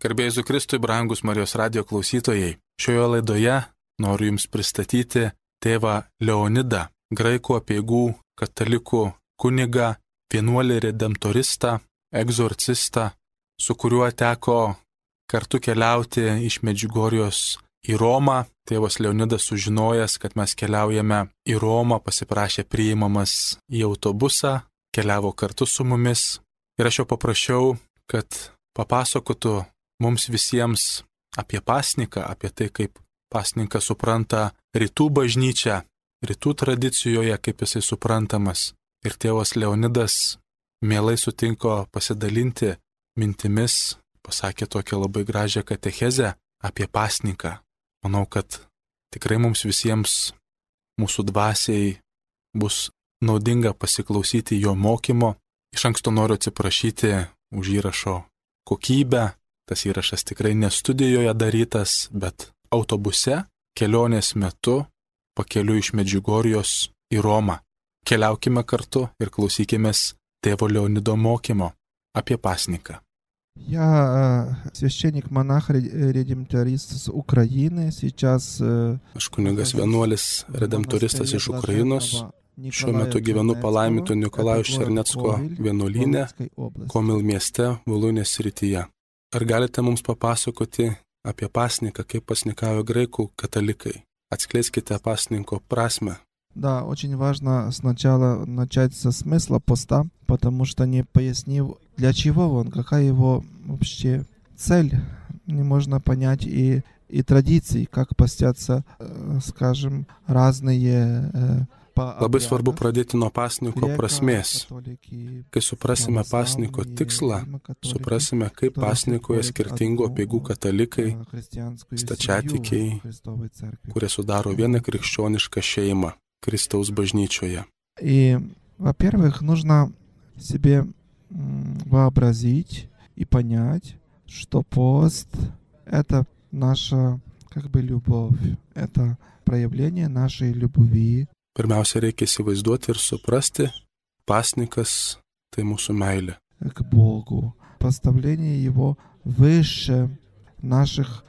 Garbė Jėzui Kristui, brangus Marijos radijo klausytojai. Šioje laidoje noriu Jums pristatyti tėvą Leonidą, graikų apeigų katalikų kunigą, vienuolį redemptoristą, egzorcistą, su kuriuo teko kartu keliauti iš Medžiugorijos į Romą. Tėvas Leonidas, sužinojęs, kad mes keliaujame į Romą, pasiprašė priimamas į autobusą, keliavo kartu su mumis. Ir aš jo paprašiau, kad papasakotų mums visiems apie pasninką, apie tai, kaip pasninkas supranta rytų bažnyčią, rytų tradicijoje, kaip jisai suprantamas. Ir tėvas Leonidas mielai sutinko pasidalinti mintimis, pasakė tokią labai gražią katechezę apie pasninką. Manau, kad tikrai mums visiems, mūsų dvasiai, bus naudinga pasiklausyti jo mokymo. Iš anksto noriu atsiprašyti už įrašo kokybę. Tas įrašas tikrai ne studijoje darytas, bet autobuse kelionės metu pakeliu iš Medžiugorijos į Romą. Keliaukime kartu ir klausykimės tėvo Leonido mokymo apie pasninką. Я священник-монах, редемторист с Украины. Сейчас Aš kunigas vienuolis redemptoristas iš Ukrainos. Šiuo metu gyvenu palaiminto Nikolajaus Černecko vienuolyne, Komil mieste, Voluinės srityje. Ar galite mums papasakoti apie pasninką, kaip pasnikavo graikų katalikai? Atskleiskite pasninko prasmę. Да, очень важно сначала начать со смысла поста, потому что не пояснив, для чего он, какая его вообще цель, не можно понять и традиции, как постятся, скажем, разные Labai svarbu pradėti nuo pasninko prasmės. Kai suprasime pasninko tikslą, suprasime, kaip pasnikoje skirtingų apeigų katalikai, stačiatikiai, kurie sudaro vieną krikščionišką šeimą Kristaus bažnyčioje. И, во-первых, нужно себе вообразить и понять, что пост — это наша, любовь, это проявление нашей любви. Pirmiausia, reikia įsivaizduoti ir suprasti, pasninkas tai mūsų meilė. К Богу, поставление Его выше наших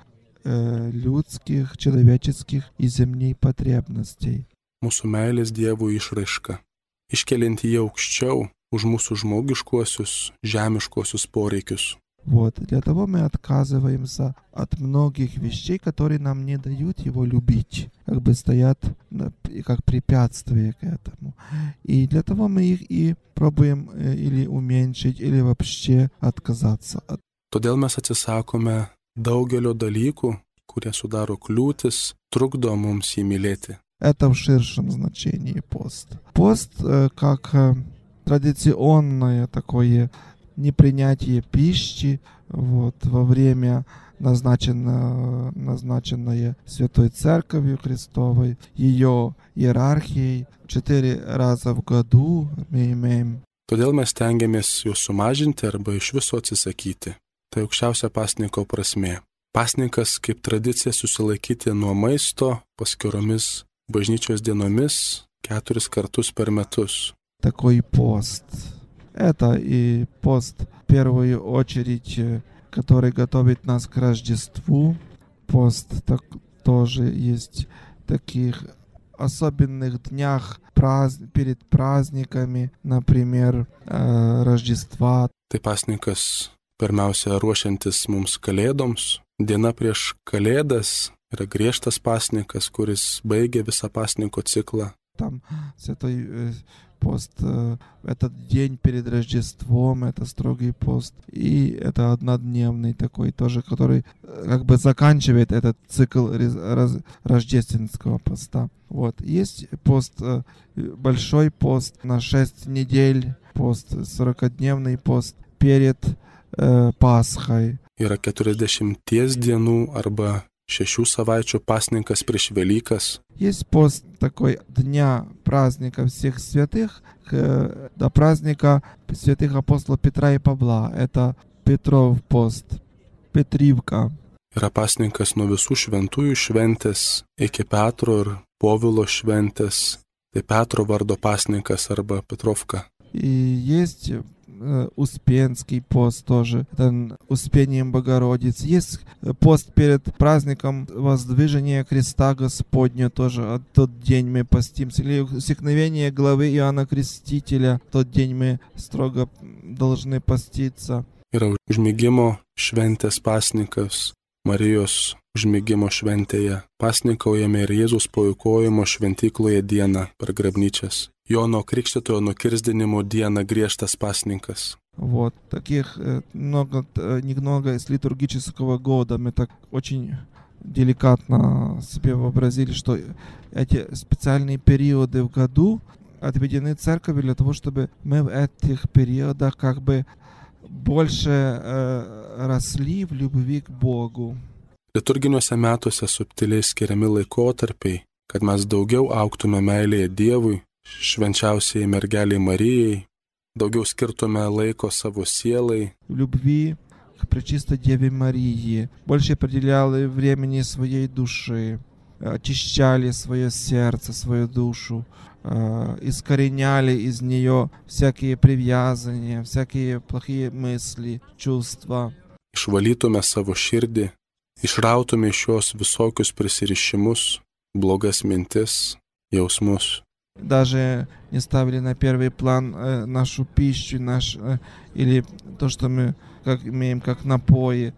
людских, человеческих и земных потребностей. Mūsų meilės Dievui išraiška, iškeliant jį aukščiau už mūsų žmogiškuosius, žemiškuosius poreikius. Вот, для того мы отказываемся от многих вещей, которые нам не дают Его любить, стоят как препятствие к этому. И для того мы их и пробуем или уменьшить, или вообще отказаться. Todėl mes atsisakome daugelio dalykų, kurie sudaro kliūtis, trukdo mums jį mylėti. Это в ширшем значении пост. Пост как традиционное такое непринятие пищи во время, назначенное Святой Церковью Христовой, ее иерархией, 4 раза в году мы имеем. Todėl mes stengiamės juos sumažinti arba iš viso atsisakyti. Tai aukščiausia pasninko prasmė. Pasninkas kaip tradicija susilaikyti nuo maisto paskiromis bažnyčios dienomis 4 kartus per metus. Такой пост. Это и пост, в первую очередь, который готовит нас к Рождеству. Пост тоже есть в таких особенных днях перед праздниками, например, Рождества. Tai pasninkas pirmiausia ruošiantis mums kalėdoms. Diena prieš kalėdas yra griežtas pasninkas, kuris baigia visą pasninko ciklą. Там святой пост, этот день перед Рождеством, это строгий пост, и это однодневный такой тоже, который заканчивает этот цикл рождественского поста. Вот. Есть пост, большой пост на 6 недель, пост, 40-дневный пост перед Paschai. Yra 40 dienų arba 6 savaičių pasninkas prieš Velykas. Есть пост такой дня праздника всех святых до праздника святых апостолов Петра и Павла. Это Петров пост, Petryvka. Yra pasninkas nuo visų šventųjų šventės iki Petro ir Povilo šventės. Tai Petro vardo pasninkas arba Petrovka. И есть Успенский пост тоже, это Успением Богородицы. Есть пост перед праздником Воздвижения Креста Господня, тоже тот день мы постимся. Или усекновение главы Иоанна Крестителя, тот день мы строго должны поститься. Yra užmigimo šventės pasninkas, Marijos užmigimo šventėje. Pasninkaujame ir Jėzus paaukojimo šventykloje dieną per grabnyčias. Jono Krikštytojo nukirsdinimo dieną griežtas pasninkas. Вот, таких немного из литургического года. Мы так очень деликатно себе вообразили, что эти специальные периоды в году отведены церковью для того, чтобы мы в этих периодах как бы больше росли в любви к Богу. Liturginiuose metuose subtiliai skiriami laikotarpiai, kad mes daugiau augtume meilėje Dievui, švenčiausiai mergeliai Marijai, daugiau skirtume laiko savo sielai. В любви к Пречистой Деве Марии, больше определяли времени своей души, очищали свое сердце, свою душу, искореняли из нее всякие привязания, всякие плохие мысли, чувства. Išvalytume savo širdį, išrautume iš jos visokius prisirišimus, blogas mintis, jausmus. Даже не ставили на первый план нашу пищу, или то, что мы имеем как напои,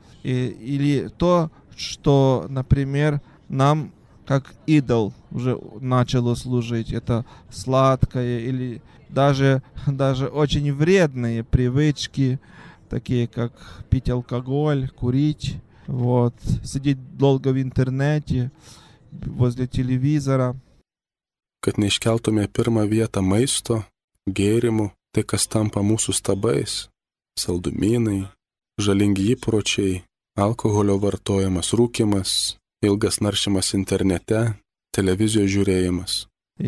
или то, что, например, нам как идол уже начало служить. Это сладкое или даже очень вредные привычки, такие как пить алкоголь, курить, вот, сидеть долго в интернете, возле телевизора. Kad neiškeltume pirmą vietą maisto, gėrimų, tai kas tampa mūsų stabais, saldumynai, žalingi įpročiai, alkoholio vartojimas, rūkymas, ilgas naršymas internete, televizijos žiūrėjimas.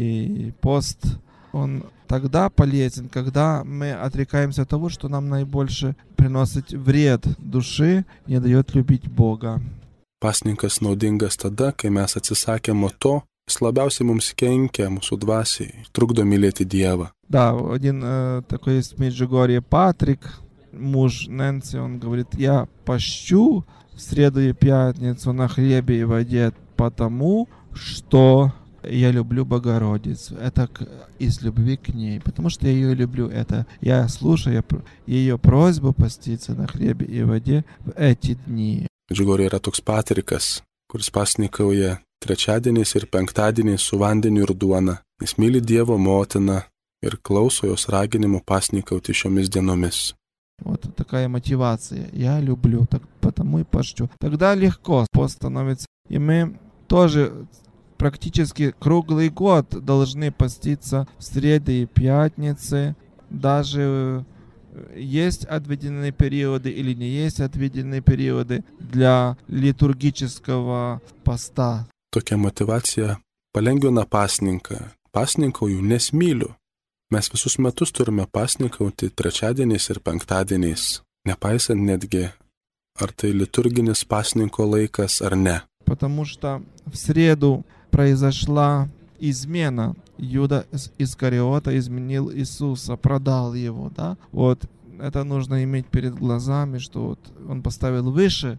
И пост, он тогда полезен, когда мы отрекаемся от того, что нам наибольше приносит вред души, не дает любить Бога. Pasninkas naudingas tada, kai mes atsisakėme to, jis labiausiai mums kenkia mūsų dvasiai, trukdo mylėti Dievą. Да, один такой есть в Меджугорье Патрик, муж Нэнси, он говорит: я пощу в среду и пятницу на хлебе и воде, потому что я люблю Богородицу. Это из любви к ней, потому что я ее люблю. Это я слушаю ее просьбу поститься на хлебе и воде в эти дни. Medžiugorje yra toks Patrikas, kuris pasninkauja trečiadieniais ir penktadieniais su vandeniu ir duona, jis myli Dievo motiną ir klauso jos raginimų pasninkauti šiomis dienomis. Вот такая мотивация. Я люблю, так потому и пощу. Тогда легко пост становится. И мы тоже практически круглый год должны поститься в среды и пятницы. Даже есть отведенные периоды или не есть отведенные периоды для литургического поста. Tokia motivacija palengvina pasninką. Pasninkauju, nes myliu. Mes visus metus turime pasninkauti trečiadieniais ir penktadieniais, nepaisant netgi, ar tai liturginis pasninko laikas ar ne. Потому что в среду произошла измена. Иуда Искариота изменил Иисуса, продал его, да? Вот это нужно иметь перед глазами, что вот он поставил выше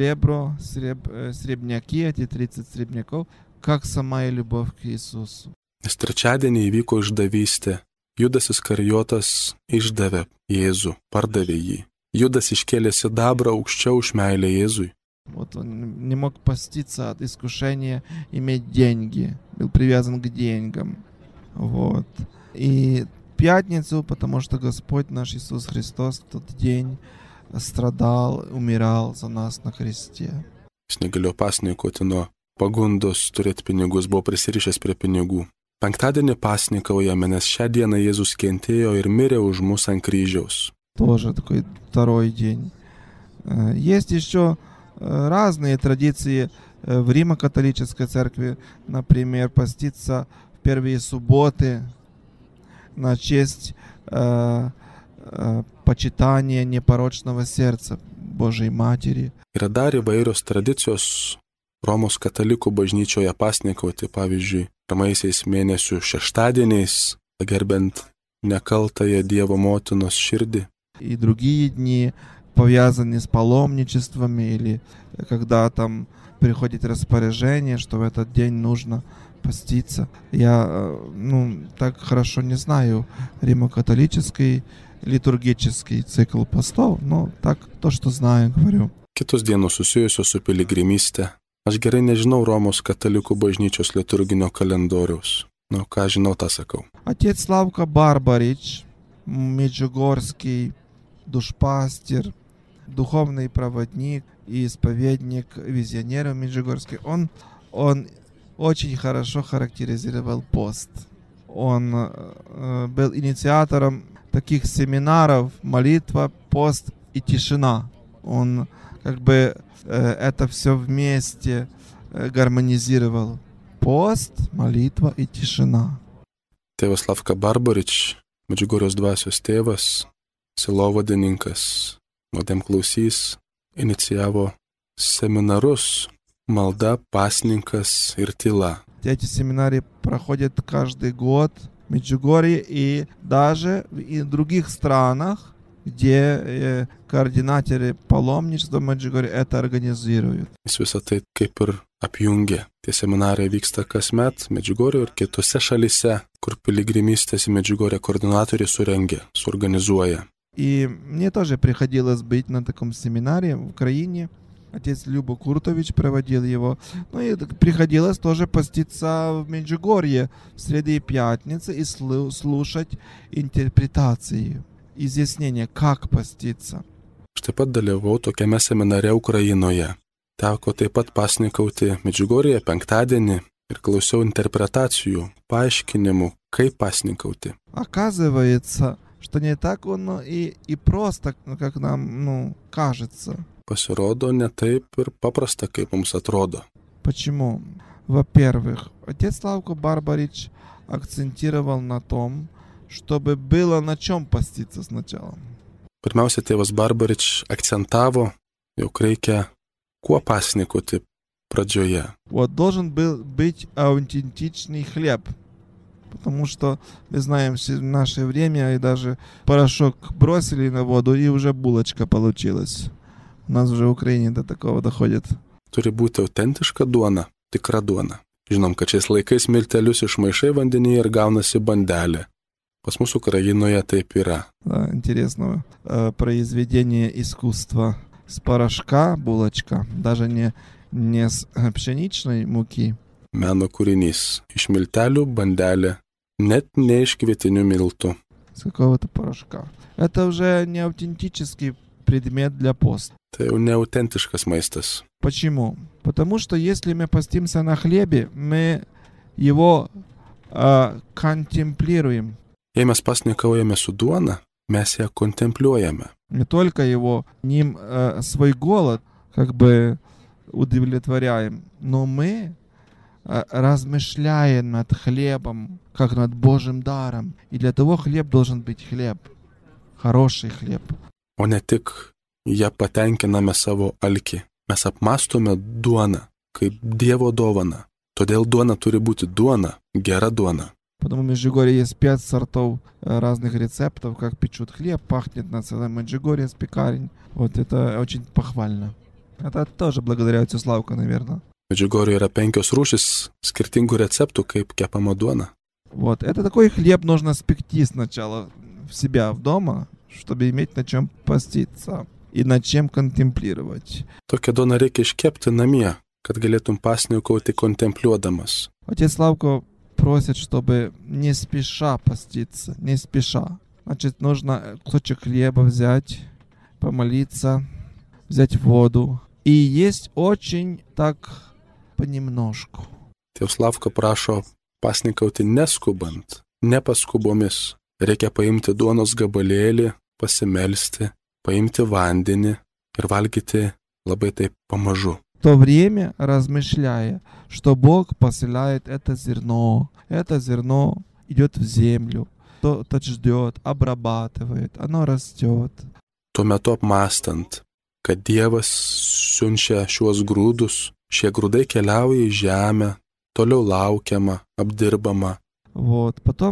сребняки, эти 30 сребняков, как самая любовь к Иисусу. Nes trečiadienį įvyko išdavystė. Judas Iskarijotas išdavė Jėzų, pardavė jį. Judas iškėlė sidabrą aukščiau už meilę Jėzui. Вот он не мог поститься от искушения иметь деньги, был привязан к деньгам. Вот. И пятницу, потому что Господь наш Иисус Христос в тот день страдал, умирал за нас на кресте. Jis negalėjo pasninkauti nuo pagundos turėti pinigus, buvo prisirišęs prie pinigų. Penktadienį pasninkaujame, nes šią dieną Jėzus kentėjo ir mirė už mus ant kryžiaus. Тоже такой второй день. Есть еще разные традиции в Римо-католической церкви, например, поститься в первые субботы на честь почитания непорочного сердца Божьей Матери. Yra dar įvairios tradicijos Romos katalikų bažnyčioje pasninkauti, pavyzdžiui, pirmaisiais mėnesių šeštadieniais, gerbent nekaltąją Dievo motinos širdį. и другие дни, повязанные с паломничествами, или когда там приходит распоряжение, что в этот день нужно поститься. Я, так хорошо не знаю римо-католический liturgiškai cikl pastov, tak to, što znаю, говорю. Kitos dienos susijusios su piligrimyste. Aš gerai nežinau Romos katalikų bažnyčios liturginio kalendoriaus. Ką žinau, tą sakau. Отец Славка Барбарич, меджугорский душпастер, духовный проводник и исповедник, визионер меджугорский, он очень хорошо характеризировал пост. Он был инициатором таких семинаров «Молитва, пост и тишина». Он это все вместе гармонизировал. Пост, молитва и тишина. Tėvas Slavka Barbarič, Medžiugorjos dvasios tėvas, sielovadininkas, nuodėmklausys, inicijavo seminarus «Malda, pasninkas ir tyla». Эти семинары проходят каждый год в Меджугорье и даже в других странах, где координаторы паломничества Меджугорья это организуют. Visą tai kaip ir apjungia. Tie seminarai vyksta kasmet Medžiugorje ir kitose šalyse, kur piligrimystės į Medžiugorję koordinatoriai suorganizuoja. И мне тоже приходилось быть на таком семинаре в Украине. Отец Люба Куртович проводил его. И приходилось тоже поститься в Меджугорье в среды и пятницы и слушать интерпретации, изъяснения, как поститься. Aš taip pat dalyvau tokiame seminare Ukrainoje. Teko taip pat pasninkauti Medžiugorjėje penktadienį ir klausiau interpretacijų, paaiškinimų, kaip pasninkauti. Оказывается, что не так оно и просто, как нам, кажется. Pasirodo, ne taip ir paprasta, kaip mums atrodo. Почему? Во-первых, отец Славко Барбарич акцентировал на том, чтобы было на чем поститься сначала. Pirmiausia, tėvas Barbarič akcentavo, jog reikia kuo pasninkauti pradžioje. Вот должен был быть аутентичный хлеб. Потому что, мы знаем, в наше время и даже порошок бросили на воду, и уже булочка получилась. У нас уже в Украине до такого доходит. Turi būti autentiška duona, tikra duona. Žinom, kad šiais laikais miltelius išmaišai vandenyje ir gaunasi bandelė. Pas mus Ukrainoje taip yra. Да, интересное произведение искусства. С порошка булочка, даже не с пшеничной муки. Meno kūrinys. Iš miltelių bandelė, net ne iš kvietinių miltų. С какого-то порошка. Это уже не аутентический предмет для поста. Tai jau neautentiškas maistas. Почему? Потому что если мы постимся на хлебе, мы его контемплируем. Jei mes pasninkaujame su duona, mes ją kontempliuojame. Не только его, ним свой голод удовлетворяем, но мы размышляем над хлебом, как над Божьим даром. И для того хлеб должен быть хлеб. Хороший хлеб. O ne tik ją patenkiname savo alkį. Mes apmastome duoną kaip Dievo dovaną. Todėl duona turi būti duona, gera duona. Потому в Меджугорье есть 5 сортов разных рецептов, как печут хлеб, пахнет на целом Меджугорье с пекарень. Вот это очень похвально. Это тоже благодаря отцу Славку, наверное. Medžiugorje yra 5 rūšis skirtingų receptų, kaip kepama duona. Вот, это такой хлеб нужно спекти сначала в себя, в дома, чтобы иметь на чем поститься и над чем контемплировать. Tokią duoną reikia iškepti namie, kad galėtum pasninkauti kontempliuodamas. Отец Славко просит, чтобы не спеша поститься, не спеша. Значит, нужно кусочек хлеба взять, помолиться, взять воду и есть очень так понемножку. Tėvas Slavka prašo pasninkauti neskubant, nepaskubomis. Reikia paimti duonos gabalėlį, pasimelsti, paimti vandenį ir valgyti labai taip pamažu. В то время размышляя, что Бог посылает это зерно идет в землю, тот ждет, обрабатывает, оно растет. Tuo metu apmąstant, kad Dievas siunčia šiuos grūdus, šie grūdai keliauja į žemę, toliau laukiama, apdirbama. Вот, потом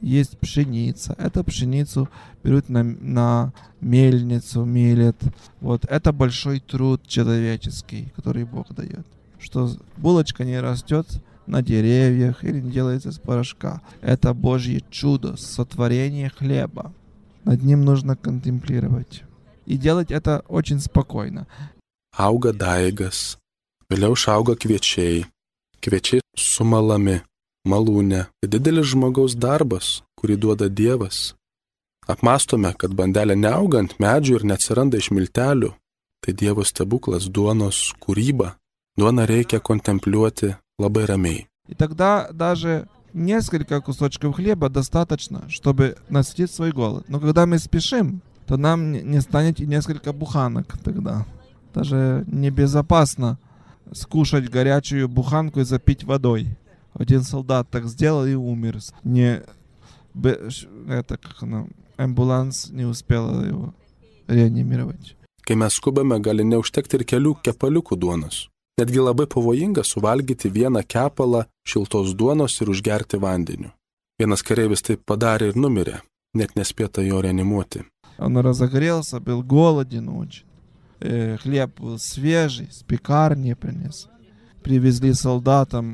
есть пшеница. Эту пшеницу берут на мельницу, мелят. Вот это большой труд человеческий, который Бог дает. Что булочка не растет на деревьях или не делается из порошка. Это Божье чудо, сотворение хлеба. Над ним нужно контемплировать. И делать это очень спокойно. Auga daigas, vėliau išauga kviečiai sumalami, malūne. Tai didelis žmogaus darbas, kurį duoda Dievas. Apmastome, kad bandelė neaugant medžių ir neatsiranda iš miltelių. Tai Dievo stebuklas, duonos kūryba. Duoną reikia kontempliuoti labai ramiai. И тогда даже несколько кусочков хлеба достаточно, чтобы насытить свой голод. Но когда мы спешим, то нам не станет и несколько буханок тогда. Даже небезопасно скушать горячую буханку и запить водой. Один солдат так сделал и умер. Амбуланс не успел его реанимировать. Kai mes skubame, gali neužtekti ir kelių kepaliukų duonos. Netgi labai pavojinga suvalgyti vieną kepalą šiltos duonos ir užgerti vandeniu. Vienas kareivis taip padarė ir numirė, net nespėta jo reanimuoti. Он разогрелся, был голоден очень. Хлеб был свежий, с пекарни принес. Привезли солдатам.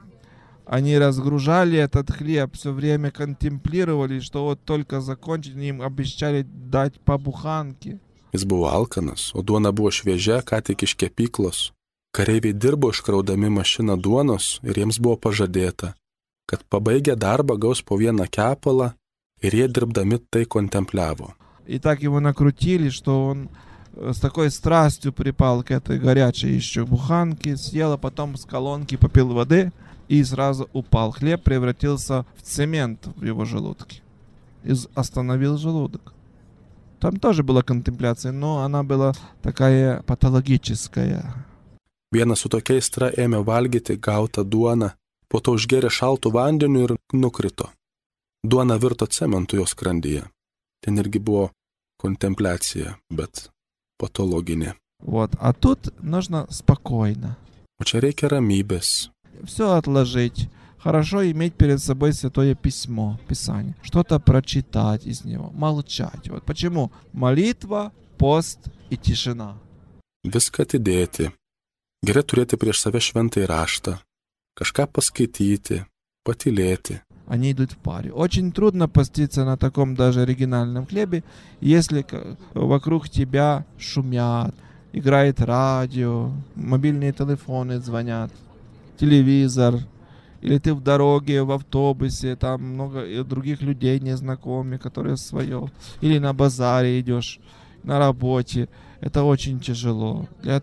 Они разгружали этот хлеб, все время контемплировали, что вот только закончить, им обещали дать по буханке. Jis buvo alkanas, o duona buvo šviežia, ką tik iš kepyklos. Kareiviai dirbo iškraudami mašiną duonos ir jiems buvo pažadėta, kad pabaigę darbą gaus po vieną kepalą ir jie dirbdami tai kontempliavo. И так его накрутили, что он с такой страстью припал к этой горячей еще буханке, съел, а потом с колонки попил воды и сразу упал. Хлеб превратился в цемент в его желудке. И остановил желудок. Там тоже была контемпляция, но она была такая патологическая. Vienas su tokia aistra ėmė valgyti gautą duoną, po to užgėrė šaltų vandeniu ir nukrito. Duona virto cementu jo skrandyje. Ten irgi buvo kontempliacija, bet patologinė. Вот, а тут нужно спокойно. O čia reikia ramybės. Все отложить. Хорошо иметь перед собой Святое Письмо, Писание. Что-то прочитать из него, молчать. Вот почему молитва, пост и тишина. Viską atidėti. Gerai turėti prieš save šventąjį raštą. Kažką paskaityti, patylėti. Они идут в паре. Очень трудно поститься на таком даже оригинальном хлебе, если вокруг тебя шумят, играет радио, мобильные телефоны звонят, телевизор, или ты в дороге, в автобусе, там много других людей незнакомых, которые свое, или на базаре идешь, на работе. Это очень тяжело. Для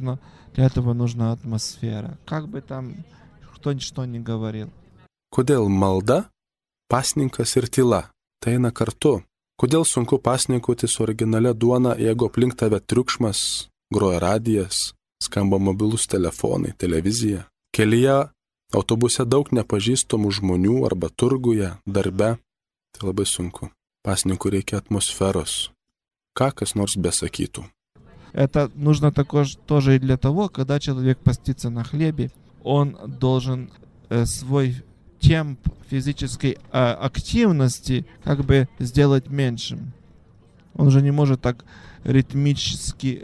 этого нужна атмосфера. Как бы там кто что ни говорил. Kodėl malda, pasninkas ir tyla? Tai eina kartu. Kodėl sunku pasninkauti su originalia duona, jeigu aplink tave triukšmas, groja radijas, skamba mobilus telefonai, televizija? Kelyje, autobuse daug nepažįstamų žmonių arba turguje, darbe. Tai labai sunku. Pasninkui reikia atmosferos. Ką kas nors besakytų. Это нужно тоже и для того, когда человек постится на хлебе, он должен свой темп физической активности как бы сделать меньшим. Он же не может так ритмически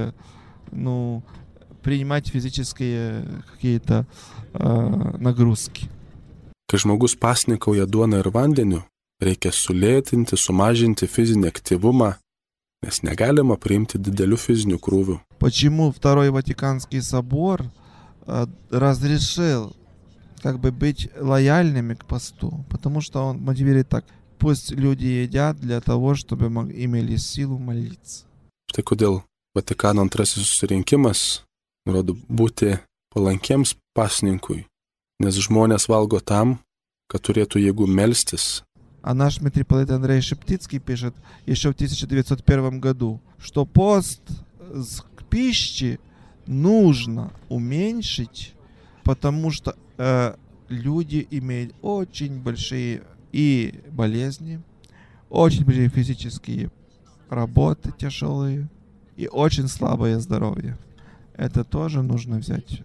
принимать физические какие-то нагрузки. Kai žmogus pasninkauja duoną ir vandeniu, reikia sulėtinti, sumažinti fizinį aktyvumą, nes negalima priimti didelių fizinių krūvių. Почему Второй Ватиканский собор разрешил как бы быть лояльными к посту? Потому что он мотивирует так. Пусть люди едят для того, чтобы имели силу молиться. Štai kodėl Vatikano antrasis susirinkimas nurodo būti palankiems pasninkui, nes žmonės valgo tam, kad turėtų jėgų melstis. А наш митрополит Андрей Шептицкий пишет еще в 1901 году, что пост к пище нужно уменьшить, потому что люди имеют очень большие и болезни, очень большие физические работы тяжелые и очень слабое здоровье. Это тоже нужно взять,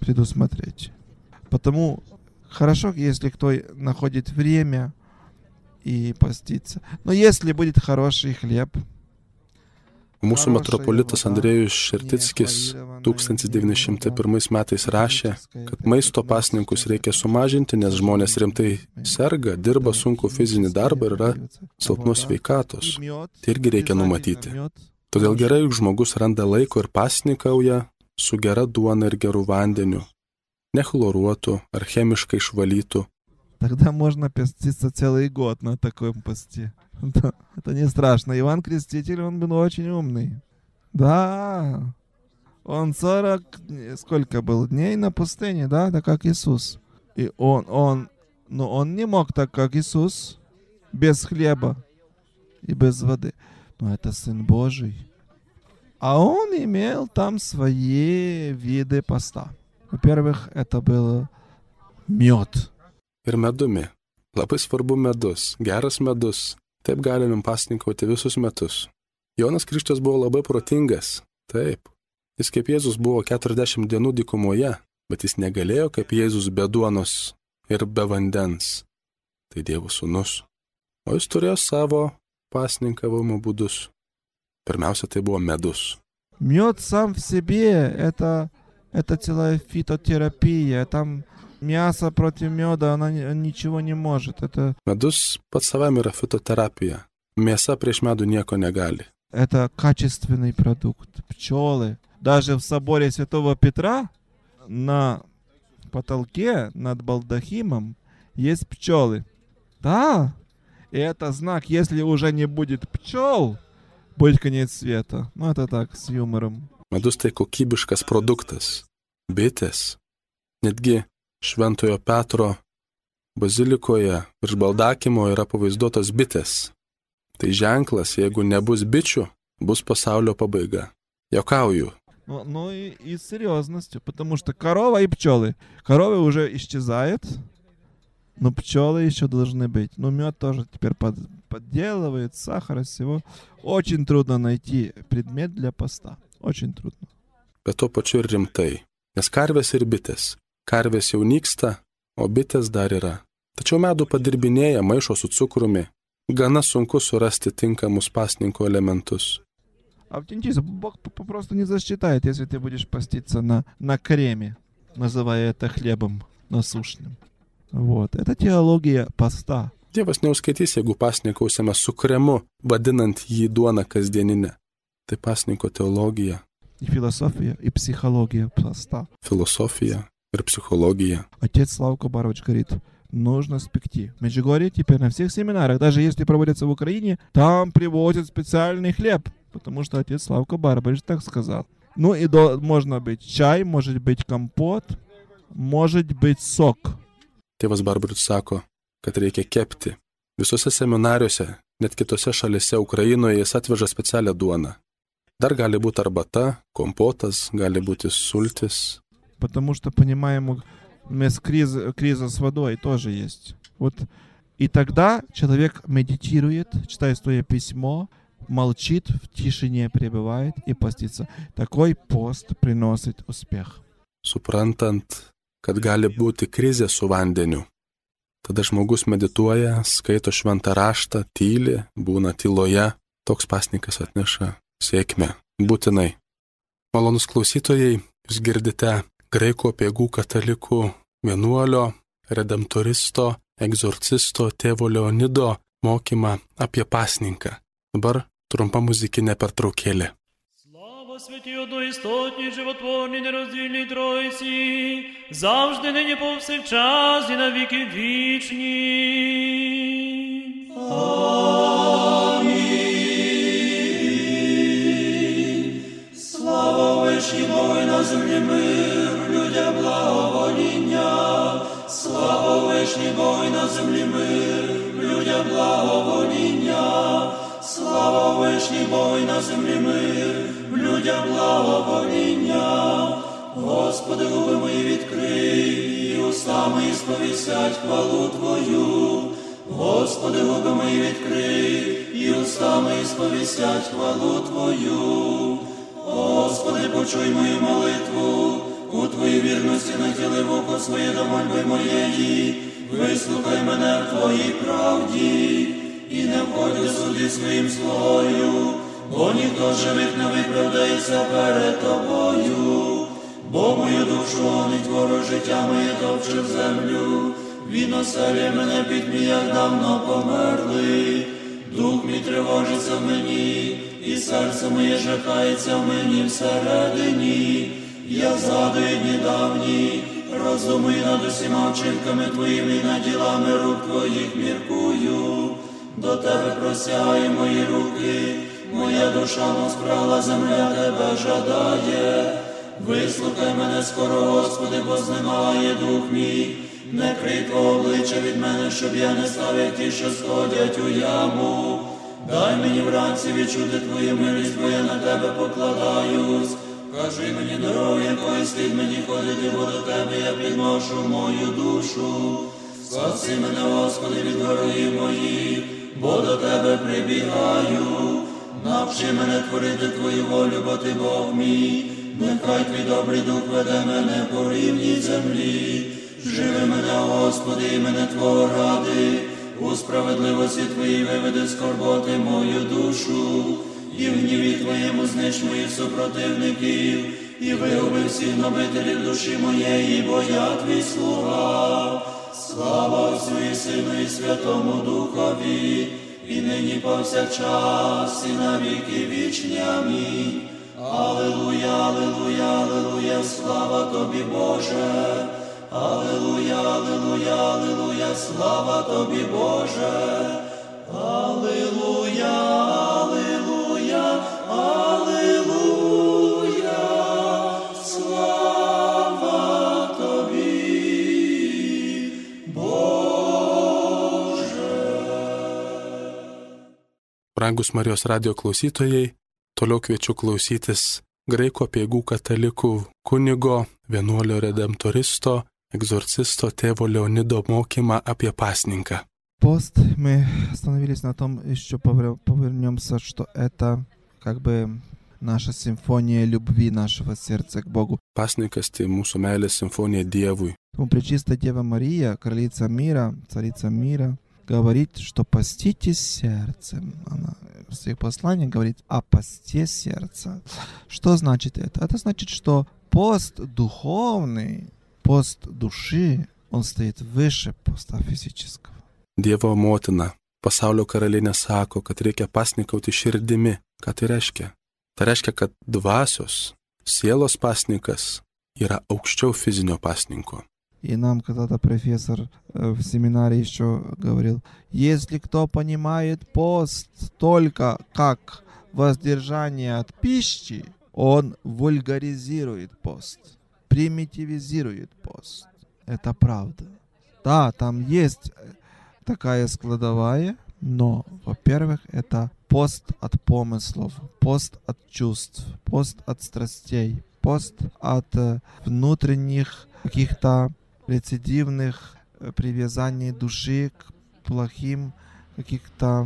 предусмотреть. Потому хорошо, если кто находит время и поститься. Но если будет хороший хлеб, Mūsų metropolitas Andrėjus Šertickis 1901 metais rašė, kad maisto pasninkus reikia sumažinti, nes žmonės rimtai serga, dirba sunku fizinį darbą ir yra silpnos sveikatos. Tai irgi reikia numatyti. Todėl gerai, jog žmogus randa laiko ir pasninkauja su gera duona ir geru vandeniu, nechloruotu ar chemiškai išvalytu. Тогда можно поститься целый год на таком посте. Это не страшно. Иоанн Креститель, он был очень умный. Да. Он 40, сколько был, дней на пустыне, да, так как Иисус. И он не мог так, как Иисус, без хлеба и без воды. Но это Сын Божий. А он имел там свои виды поста. Во-первых, это был мед. Ir medumi. Labai svarbu medus, geras medus. Taip galim pasninkauti visus metus. Jonas Krikštytojas buvo labai protingas. Taip. Jis kaip Jėzus buvo 40 dienų dykumoje, bet jis negalėjo kaip Jėzus be duonos ir be vandens. Tai Dievo sūnus. O jis turėjo savo pasninkavimo būdus. Pirmiausia, tai buvo medus. Мед сам в себе это целая фитотерапия. Там мясо против меда, она ничего не может. Это... Medus pats savame yra fitoterapija. Mėsa prieš medų nieko negali. Это качественный продукт. Пчелы. Даже в соборе Святого Петра на потолке над балдахимом есть пчелы. Да. И это знак, если уже не будет пчел, будет конец света. Ну, это так, с юмором. Medus tai kokybiškas produktas. Bitės. Netgi Šventojo Petro bazilikoje virš baldakimo yra pavaizduotos bitės. Tai ženklas, jeigu nebus bičių, bus pasaulio pabaiga. Juokauju. Ну и с серьезностью, потому что корова и пчелы. Коровы уже исчезают, но пчелы еще должны быть. Но мед тоже теперь подделывает, сахар, всего. Очень трудно найти предмет для поста. Очень трудно. Bet to pačiu ir rimtai. Nes karvės ir bitės. Karvės jau nyksta, o bitės dar yra. Tačiau medų padirbinėja, maišo su cukrumi. Gana sunku surasti tinkamus pasninko элементус. Автентизм. Бог просто не засчитает, если ты будешь поститься на креме, называя это хлебом насущным. Вот. Это теология поста. Dievas neuskaitys, jeigu pasninkausime su kremu, vadinant jį duoną kasdieninę. Tai pasninko teologija. И философия, и психология поста. Filosofija ir psichologija. Отец Славко Барович говорит, нужно спекти. В Меджигорье теперь на всех семинарах, даже если проводятся в Украине, там привозят специальный хлеб, потому что отец Славко Барович так сказал. Ну и можно быть чай, может быть компот, может быть сок. Tėvas Barbaras sako, kad reikia kepti. Visose seminariuose, net kitose šalise Ukrainoje jis atveža specialią duoną. Dar gali būti arbata, kompotas, gali būti sultis. Потому что, понимаем, криза с водой тоже есть. Вот. И тогда человек медитирует, читает свое письмо, молчит, в тишине пребывает и постится. Такой пост приносит успех. Suprantant, kad gali būti krizė su vandeniu. Tada žmogus medituoja, skaito šventą raštą, tyli, būna tyloje. Toks pasninkas atneša sėkmę. Būtinai. Malonus klausytojai, jūs girdite graikų apeigų katalikų vienuolio, redemptoristo, egzorcisto tėvo Leonido mokymą apie pasninką. Dabar trumpa muzikinė pertraukėlė. Слава святій одноістотній, животворній, нероздільній Тройці, завжди, нині, повсякчас і на віки вічні. Слава вишній Богу і на землі мир, людям благовоління. Слава вишній Богу і на землі мир, людям благовоління. Слава вишній Богу і на землі мир, людям благовоління. Господи, губи мої відкрий, і уста мої сповістять хвалу Твою. Господи, губи мої відкрий, і уста мої сповістять хвалу Твою. Господи, почуй мою молитву, у Твоїй вірності нахили вухо своє до мольби моєї. Вислухай мене в Твоїй правді, і не входь у суді своїм словою, бо ніхто живих не виправдається перед Тобою. Бо мою душу гонить ворог, життя моє топче в землю, він оселює мене під мій, як давно померли. Дух мій тривожиться в мені, і серце моє жахається в мені всередині. Я згадую дні давні, роздумую над усіма вчинками Твоїми і над ділами рук Твоїх міркую. До Тебе простягаю мої руки, моя душа мов спрагла, земля Тебе жадає. Вислухай мене скоро, Господи, бо знемагає дух мій. Не крий Твого обличчя від мене, щоб я не став, як ті, що сходять у яму. Дай мені вранці відчути Твою милість, бо я на Тебе покладаюсь. Кажи мені дорогу, якою слід мені ходити, бо до Тебе я підношу мою душу. Спаси мене, Господи, від ворогів моїх, бо до Тебе прибігаю. Навчи мене творити Твою волю, бо Ти Бог мій. Нехай Твій добрий дух веде мене по рівній землі. Живи мене, Господи, імені Твого ради. У справедливості Твоїй виведи скорботи мою душу. І в гніві Твоєму знищ моїх супротивників. І вигуби всіх гнобителів душі моєї, бо я Твій слуга. Слава Отцю і Сину і Святому Духові, і нині повсякчас, і на віки вічні. Амінь. Алілуя, алілуя, алілуя, слава Тобі, Боже. Алілуя, алілуя, алілуя, слава Тобі, Боже. Алілуя, алілуя, алілуя, слава Тобі, Боже. Brangūs Marijos radijo klausytojai, toliau kviečiu klausytis graikų apeigų katalikų kunigo, vienuolio redemptoristo, egzorcisto tėvo Leonido mokymą apie pasninką. Пост, мы остановились на том, еще повернемся, что это как бы наша симфония любви нашего сердца к Богу. Pasninkas tai mūsų meilės simfonija Dievui. Пречистая Дева Мария, Королица мира, Царица мира, говорит, что поститесь сердцем. Она в своих посланиях говорит о посте сердца. Что значит это? Это значит, что пост духовный, пост души, он стоит выше поста физического. Dievo motina, pasaulio karalienė sako, kad reikia pasninkauti širdimi. Ką tai reiškia? Tai reiškia, kad dvasios, sielos pasninkas yra aukščiau fizinio pasninko. И нам когда-то профессор в семинаре еще говорил, если кто понимает пост только как воздержание от пищи, он вульгаризирует пост, примитивизирует пост. Это правда. Да, там есть такая складовая, но, во-первых, это пост от помыслов, пост от чувств, пост от страстей, пост от внутренних каких-то рецидивных привязаний души к плохим каких-то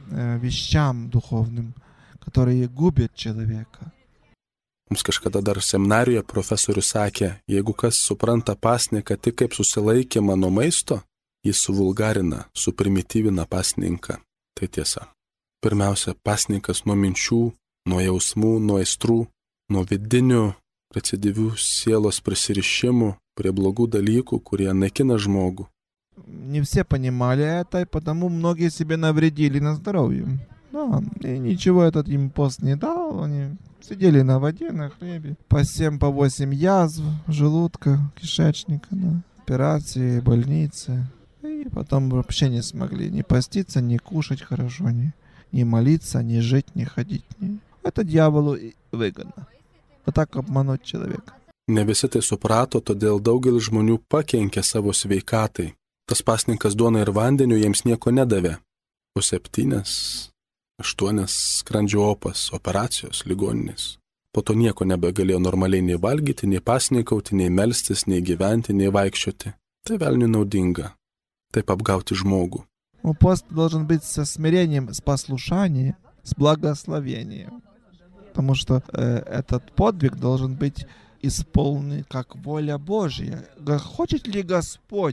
вещам духовным, которые губят человека. Mums kažkada dar seminarijoje profesorius sakė, jeigu kas supranta pasninką tik kaip susilaikymą nuo maisto, jis suvulgarina, suprimityvina pasninką. Tai tiesa. Pirmiausia, pasninkas nuo minčių, nuo jausmų, nuo aistrų, nuo vidinių, recidyvių sielos prisirišimų prie blogų dalykų, kurie naikina žmogų. Не все понимали это, и потому многие себе навредили на здоровье. Да, и ничего этот им пост не дал, они сидели на воде, на хлебе. По 7-8 язв желудка, кишечника, да. Операции, больницы. И потом вообще не смогли ни поститься, ни кушать хорошо, ни молиться, ни жить, ни ходить. Это дьяволу выгодно. Вот так обмануть человека. Ne visi tai suprato, todėl daugelis žmonių pakenkė savo sveikatai. Tas pasninkas duona ir vandeniu jiems nieko nedavė. Po 7-8 skrandžio opas, operacijos, ligoninės. Po to nieko nebegalėjo normaliai nei valgyti, nei pasninkauti, nei melstis, nei gyventi, nei vaikščioti. Tai velniui naudinga. Taip apgauti žmogų. Пост должен быть со смирением, с послушанием, с благословением. Потому что этот подвиг должен быть исполнен как воля Божья. Хочет ли Господь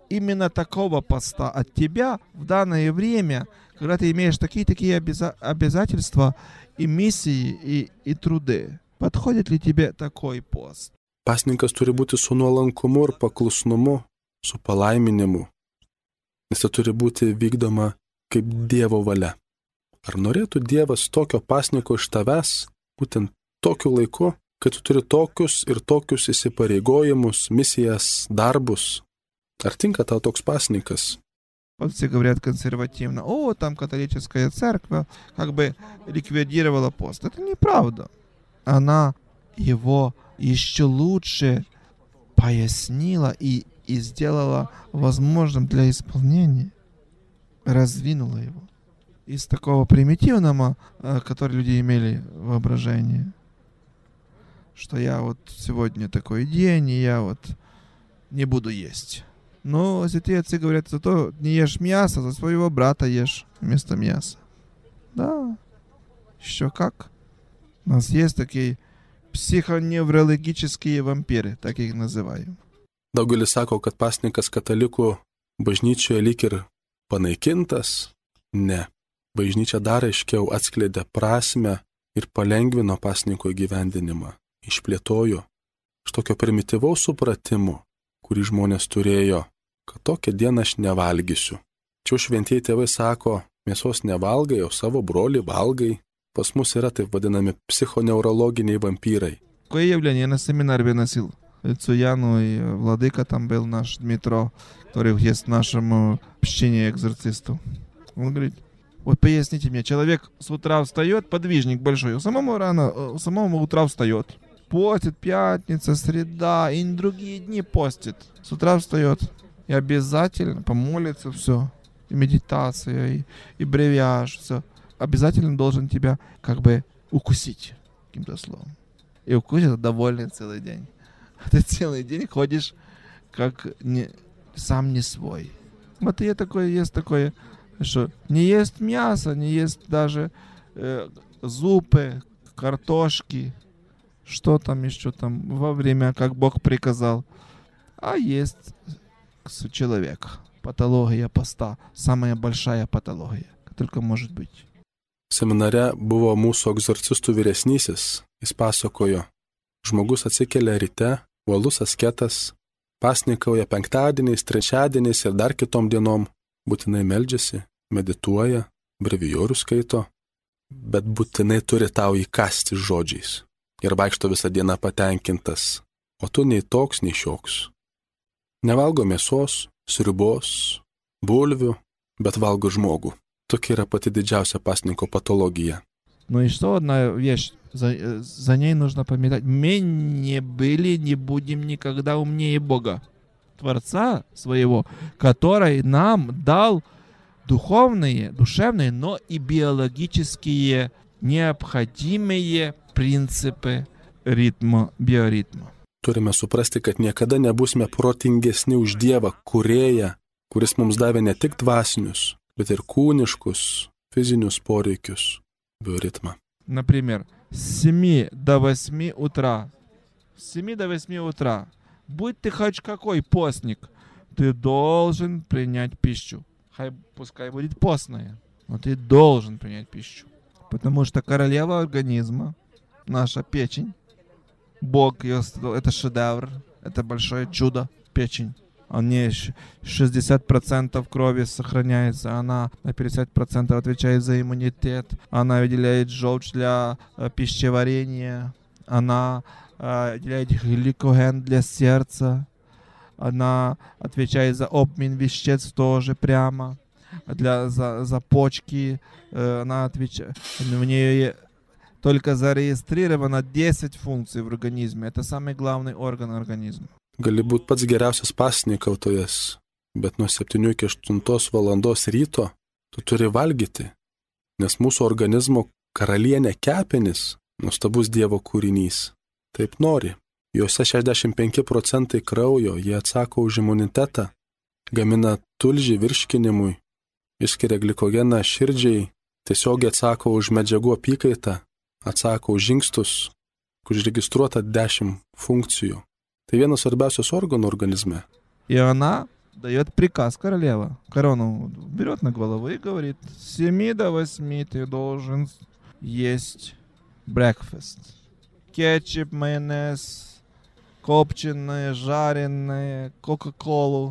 именно такого поста от тебя в данное время, когда ты имеешь такие обязательства и миссии, и труды. Подходит ли тебе такой пост? Pasninkas turi būti su nuolankumu ir paklusnumu, su palaiminimu. Nes tai turi būti vykdoma kaip Dievo valia. Ar norėtų Dievas tokio pasninko iš tavęs, būtent tokiu laiku, kai tu turi tokius ir tokius įsipareigojimus, misijas, darbus? Ar tinka tau toks pasninkas? Вот все говорят консервативно, там католическая церковь как бы ликвидировала пост. Это неправда. Она его еще лучше пояснила и сделала возможным для исполнения. Развинула его. Из такого примитивного, который люди имели воображение, что я вот сегодня такой день, и я вот не буду есть. Но святые отцы говорят, зато не ешь мясо, за своего брата ешь вместо мяса. Да, еще как. У нас есть такие психоневрологические вампиры, так их называем. Daugelis sako, kad pasninkas katalikų bažnyčioje lyg ir panaikintas. Ne. Bažnyčia dar aiškiau atskleidė prasmę ir palengvino pasninko įgyvendinimą. Išplėtojo iš tokio primityvaus supratimo, kurį žmonės turėjo, kad tokią dieną aš nevalgysiu. Čia šventieji tėvai sako, mėsos nevalgai, o savo brolį valgai. Pas mus yra taip vadinami психоневрологiniai вампиры. Какое явление на семинар выносил? Цуяну и владыка там был наш Дмитро, который есть нашему общине экзорцисту. Он говорит, вот поясните мне, человек с утра встает, подвижник большой, у самого утра встает. Постит пятница, среда и другие дни постит. С утра встает и обязательно помолится, все. И медитация, и бревиаж, все. Обязательно должен тебя как бы укусить каким-то словом. И укусит довольный целый день. А ты целый день ходишь как сам не свой. Вот и есть такое, что не есть мясо, не есть даже зупы, картошки, что там еще там во время, как Бог приказал. А есть человек. Патология поста. Самая большая патология, только может быть. Seminare buvo mūsų egzorcistų vyresnysis. Jis pasakojo, žmogus atsikelia ryte, uolus asketas, pasninkauja penktadieniais, trečiadieniais ir dar kitom dienom, būtinai meldžiasi, medituoja, brevijorių skaito, bet būtinai turi tau įkasti žodžiais. Ir vaikšto visą dieną patenkintas, o tu nei toks, nei šioks. Nevalgo mėsos, sriubos, bulvių, bet valgo žmogų. Tokia yra pati didžiausia pasninko patologija. Ну и что одна вещь, за ней нужно памятать. Мы не были, не будем никогда умнее Бога, Творца своего, который нам дал духовные, душевные, но и биологические необходимые принципы ритма, биоритма. Turime suprasti, kad niekada nebusime protingesni už Dievą, kūrėją, kuris mums davė ne tik dvasinius, bet ir kūniškus, fizinius poreikius, biorитма. Например, с 7 до 8 утра. С 7 до 8 утра. Будь ты хоть какой постник, ты должен принять пищу. Пускай будет постная, но ты должен принять пищу. Потому что королева организма, наша печень, Бог, это шедевр, это большое чудо, печень. У нее 60% крови сохраняется, она на 50% отвечает за иммунитет, она выделяет желчь для пищеварения, она выделяет гликоген для сердца, она отвечает за обмен веществ тоже прямо, за почки, она отвечает, в нее только зарегистрировано 10 функций в организме, это самый главный орган организма. Gali būti pats geriausias pasninkautojas, bet nuo 7 iki 8 valandos ryto tu turi valgyti, nes mūsų organizmo karalienė kepenis, nuostabus Dievo kūrinys, taip nori. Juose 65% kraujo, jie atsako už imunitetą, gamina tulžį virškinimui, išskiria glikogeną širdžiai, tiesiogiai atsako už medžiagų apykaitą, atsako už inkstus, užregistruota 10 funkcijų. Tai vienas svarbiausias organų organizme. И она Дает приказ королева. Корону берет на голову и говорит: с 7 до 8 ты должен есть breakfast. Кетчуп, майонез, копченое, жареное, кока-колу,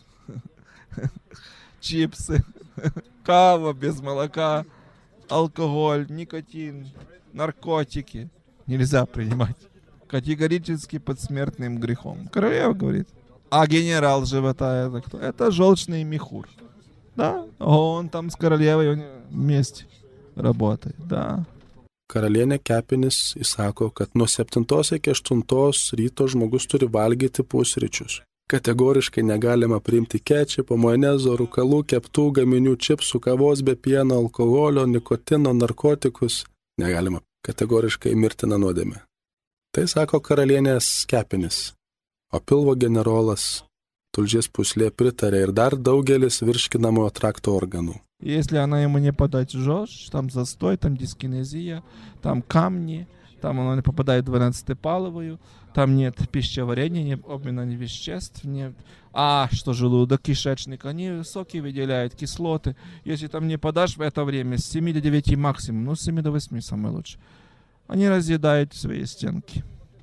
чипсы, кава без молока, алкоголь, никотин, наркотики. Нельзя принимать. Категорически под смертным грехом. Королева говорит. А генерал живота это кто? Это желчный мехур. Да? Он там с королевой он вместе работает. Да. Karalienė kepenis įsako, kad nuo 7 iki 8 ryto žmogus turi valgyti pusryčius. Kategoriškai negalima priimti kečupo, majonezo, rūkalų, keptų gaminių, čipsų, kavos be pieno, alkoholio, nikotino, narkotikus. Negalima. Kategoriškai mirtina nuodėmė. Tai sako karalienės kepenis. O pilvo generolas, tulžies pūslė pritarė ir dar daugelis virškinamojo trakto organų. Если она ему не подать желчь, там застой, там дискинезия, там камни, там она не попадает в 12-паловую, там нет пищеварения, нет обмена веществ, нет. А что желудок, кишечник, они соки выделяют, кислоты. Если там не подашь в это время, с 7 до 9 максимум, ну с 7 до 8 самое лучше, они разъедают свои стенки.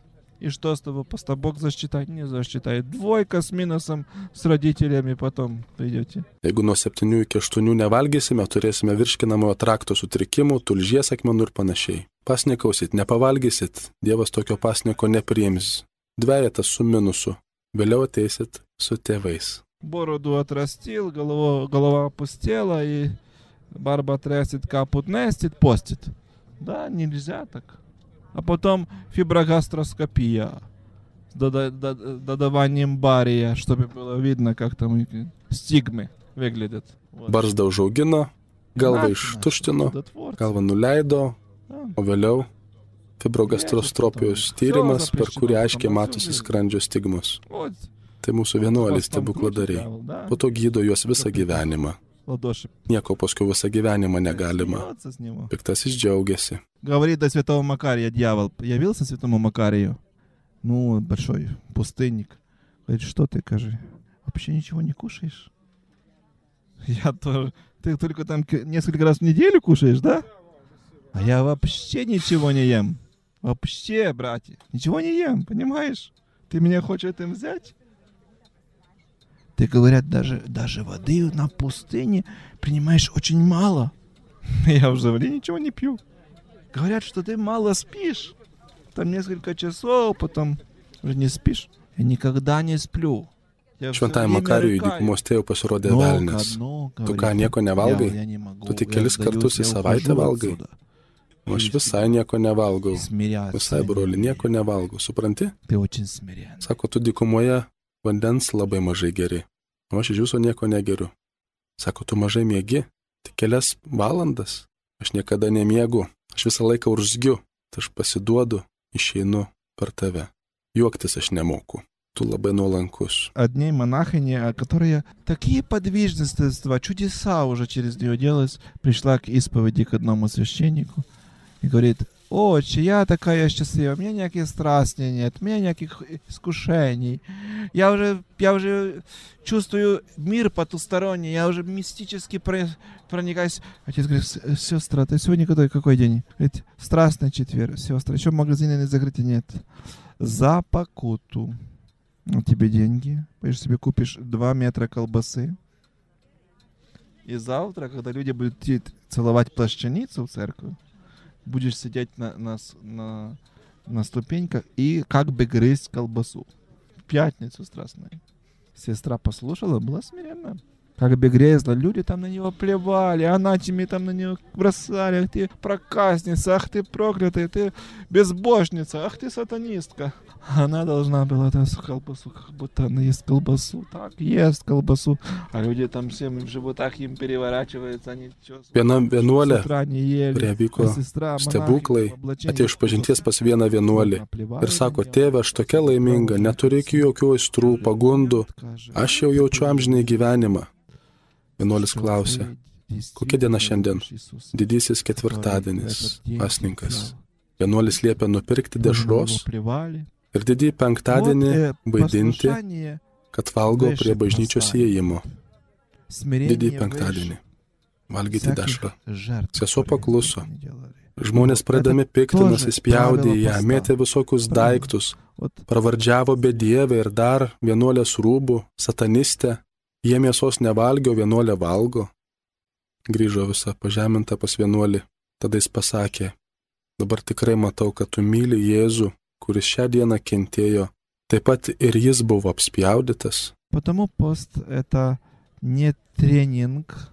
И что с того поста Бог засчитает? Не засчитает. 2 с минусом с родителями потом придете. Jeigu nuo 7 iki 8 nevalgysime, turėsime virškinamojo trakto sutrikimų, tulžies akmenų ir panašiai. Pasnikausit, nepavalgysit, Dievas tokio pasniko nepriims. 2 su minusu. Vėliau ateisit su tėvais. Бороду отрастил, голова опустела, и барба трясет, капут нестит, постит. Да, нельзя так. А потом фиброгастроскопия с додаванием бария, чтобы было видно, как там стигмы выглядят. Вот. Barzdą užaugino, galvą ištuštino, galvą nuleido, o vėliau fibrogastrostropijos tyrimas, per kurį aiškiai matosi skrandžio stigmos. Tai mūsų vienuoliai stebukladariai. Po to gydo juos visą gyvenimą. Nieko paskui visą gyvenimą негалima. Piktasis džiaugiasi. Говорит до святого Макария дьявол. Явился святому Макарию. Ну, большой пустынник. Говорит, что ты, скажи, вообще ничего не кушаешь? Я тоже. Ты только там несколько раз в неделю кушаешь, да? А я вообще ничего не ем. Вообще, братья, ничего не ем, понимаешь? Ты меня хочешь этим взять? Ты, говорят, даже воды на пустыне принимаешь очень мало. Я в Жавле ничего не пью. Говорят, что ты мало спишь. Там несколько часов, потом уже не спишь. Я никогда не сплю. Šventajam Makarijui dykumos tėvų pasirodė velnias. Tu ką, nieko nevalgai? Tu tik kelis kartus į savaitę valgai? O aš visai nieko nevalgau. Visai, broli, nieko nevalgau. Supranti? Sako, tu dykumoje vandens labai mažai geri. O aš iš jūsų nieko negeriu. Sako, tu mažai miegi? Tik kelias valandas. Aš niekada nemiegu. Aš visą laiką urzgiu. Tai aš pasiduodu, išeinu per tave. Juoktis aš nemoku. Tu labai nuolankus. Одни монахини, которая такие подвижности, чудеса уже через нее делалось, пришла к исповеди к одному священнику и говорит: «Отче, я такая счастливая, у меня никаких страстей нет, у меня никаких искушений. Я уже чувствую мир потусторонний, я уже мистически проникаюсь». Отец говорит: «Сестра, ты сегодня какой день?» Говорит: «Страстный четверг, сестра, еще магазины не закрыты, нет. За покуту. У тебя деньги, пойдешь себе купишь 2 метра колбасы. И завтра, когда люди будут целовать плащаницу в церкви, будешь сидеть на ступеньках и как бы грызть колбасу. В пятницу страстную». Сестра послушала, была смиренна. Как бы грезла, люди там на него плевали, анатеми там на него бросали: «Ах ты проказница, ах ты проклятая, ты безбожница, ах ты сатанистка». Она должна была эту колбасу, как будто она ест колбасу, так ест колбасу, а люди там всем в животах им переворачиваются, они что? Viena vienuolė, prie vyko stebuklai, atėjo išpažinties pas vieną vienuolį ir sako: «Tėve, aš tokia laiminga, neturiu iki jokių aistrų, pagundų, aš jau jaučiu amžinai gyvenimą». Vienuolis klausė: «Kokia diena šiandien?» «Didysis ketvirtadienis, pasninkas». Vienuolis liepė nupirkti dešros ir didįjį penktadienį vaidinti, kad valgo Выше prie bažnyčios поставить. įėjimo, Смирение didįjį выше penktadienį, valgyti всяких dešrą. жертв, Sesuo которые pakluso. они делали. Žmonės pradami piktinasi, spjaudė į ją, mėtė visokius daiktus, Вот pravardžiavo bedievę ir dar vienuolės rūbų, satanistę, jie mėsos nevalgio, vienuolė valgo. Grįžo visa pažeminta pas vienuolį, tada jis pasakė, dabar tikrai matau, kad tu myli Jėzų, kuris šią dieną kentėjo, taip pat ir jis buvo apspjaudytas. Потому пост — это не тренинг,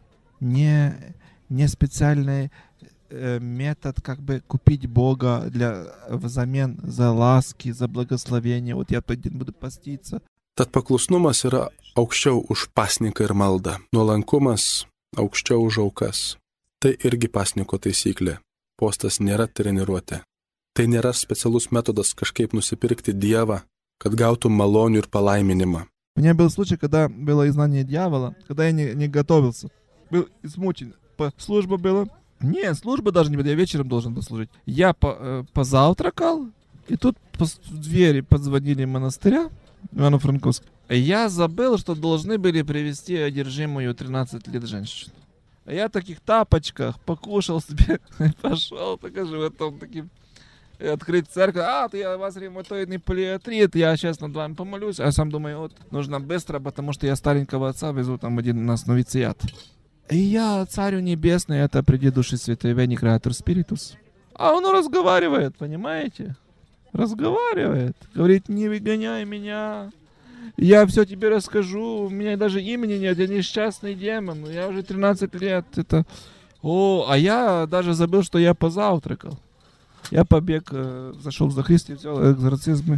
не специальный метод как бы купить Бога взамен за ласки, за благословение. Вот я один буду поститься. Tad paklusnumas yra aukščiau už pasninką ir maldą, nuolankumas aukščiau už aukas. Tai irgi pasniko taisyklė. Postas nėra treniruotė. Tai nėra specialus metodas kažkaip nusipirkti Dievą, kad gautum malonių ir palaiminimą. У меня был случай, когда было изгнание дьявола, когда я не готовился. Был измучен. Служба была. Нет, служба даже не была, я вечером должен был служить. Я позавтракал, и тут в двери подзвонили монастыря Ивано-Франковск. Я забыл, что должны были привести одержимую 13 лет женщину. А я в таких тапочках покушал себе, пошел, покажу, в этом таким... Открыть церковь, я у вас ревматоидный полиартрит, я сейчас над вами помолюсь, а сам думаю, вот, нужно быстро, потому что я старенького отца везу там один у нас новициат. И я, Царю Небесный, это приди души святой, вени креатор спиритус. А он разговаривает, понимаете? Разговаривает. Говорит, не выгоняй меня, я все тебе расскажу, у меня даже имени нет, я несчастный демон, я уже 13 лет, это... а я даже забыл, что я позавтракал. Я побег, зашел в захристию, взял экзорцизмы,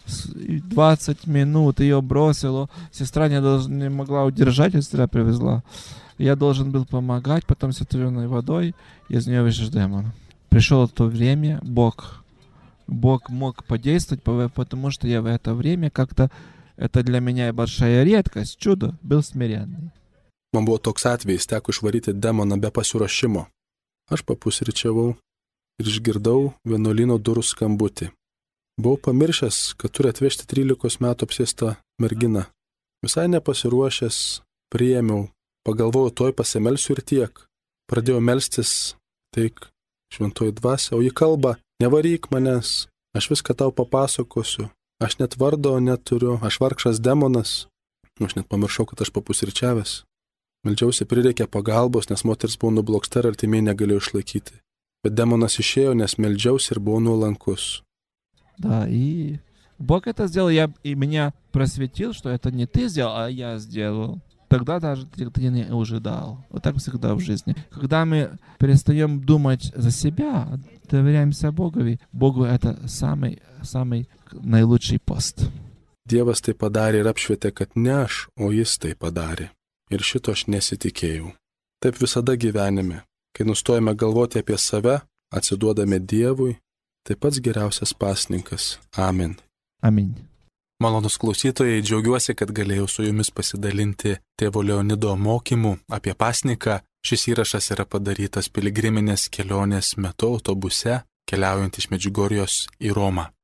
20 минут ее бросило, сестра не могла удержать, сестра привезла. Я должен был помогать, потом с отведенной водой из нее вышел демон. Пришло то время, Бог мог подействовать, потому что я в это время как-то, это для меня большая редкость, чудо, был смиренный. Man buvo toks atvejis, teko išvaryti demoną be pasiruošimo. Aš papusryčiavau ir išgirdau vienuolyno durų skambutį. Buvau pamiršęs, kad turi atvežti 13 metų apsėstą merginą. Visai nepasiruošęs, priėmiau, pagalvojau, toj pasimelsiu ir tiek. Pradėjau melstis, teik šventoji dvasia, o ji kalba, nevaryk manęs, aš viską tau papasakosiu, aš net vardo neturiu, aš vargšas demonas. Aš net pamiršau, kad aš papusryčiavęs. Meldžiausi, prireikė pagalbos, nes moteris buvo nubloksta ir artimiai negalėjo išlaikyti. Bet демонас išėjo, nes meldžiausi ir buvau nuolankus. Да, и Бог это сделал, и меня просветил, что это не ты сделал, а я сделал. Тогда даже ты не ожидал. Вот так всегда в жизни. Когда мы перестаем думать за себя, доверяемся Богу это самый наилучший пост. Dievas tai padarė ir apšvietė, kad ne aš, o jis tai padarė. Ir šito aš nesitikėjau. Taip visada gyvenime. Kai nustojame galvoti apie save, atsiduodame Dievui, tai pats geriausias pasninkas. Amen. Amin. Malonus klausytojai, džiaugiuosi, kad galėjau su jumis pasidalinti tėvo Leonido mokymu apie pasninką. Šis įrašas yra padarytas piligriminės kelionės metu autobuse, keliaujant iš Medžiugorjos į Romą.